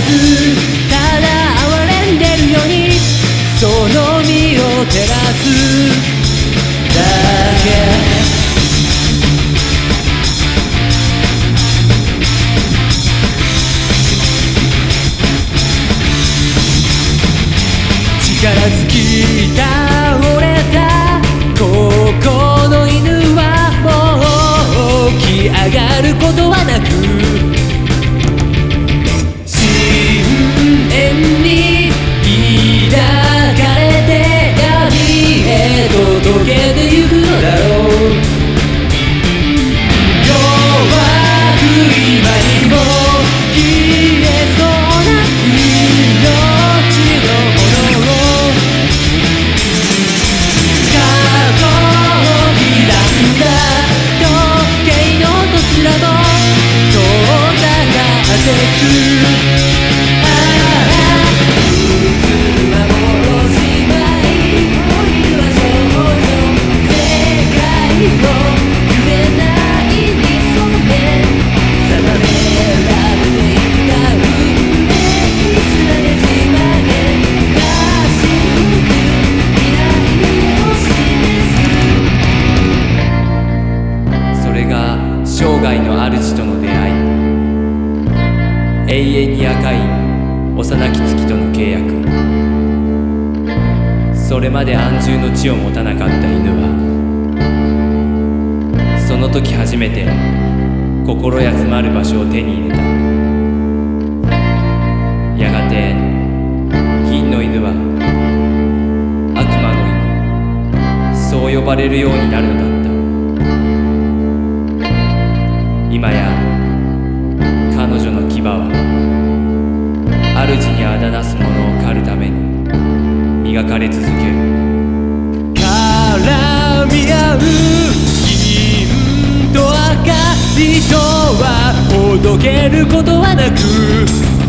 ずただ哀れんでるようにその身を照らすだけ力尽き倒れたここの犬はもう起き上がることはなく深淵に抱かれて闇へと溶けてゆくのだろう弱く今にも消えそうな命のものを生涯の主との出会い永遠に赤い幼き月との契約それまで安住の地を持たなかった犬はその時初めて心休まる場所を手に入れたやがて銀の犬は悪魔の犬そう呼ばれるようになるのだった今や彼女の牙は主にあだなす者を狩るために磨かれ続ける絡み合う銀と赤糸はほどけることはなく